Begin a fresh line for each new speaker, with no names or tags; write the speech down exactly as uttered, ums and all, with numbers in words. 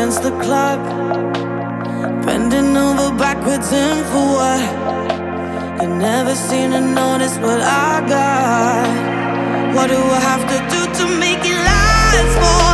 against the clock, bending over backwards and for what? You never seem to notice what I got. What do I have to do to make it last for?